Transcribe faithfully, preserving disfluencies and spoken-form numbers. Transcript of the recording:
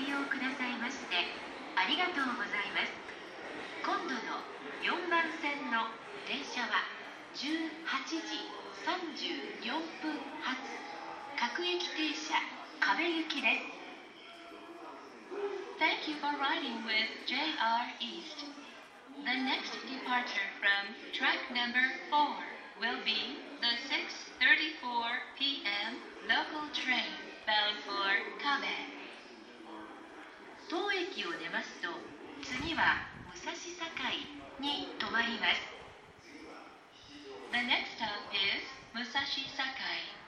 利用くださいましてありがとうございます。今度のよんばん線の電車はじゅうはちじさんじゅうよんぷん発各駅停車壁行きです。Thank you for riding with ジェイアール East. The next departure from track number four will be the six thirty-four p m local train bound for Kabe. 当駅を出ますと、次は武蔵境に停まります。The next stop is 武蔵境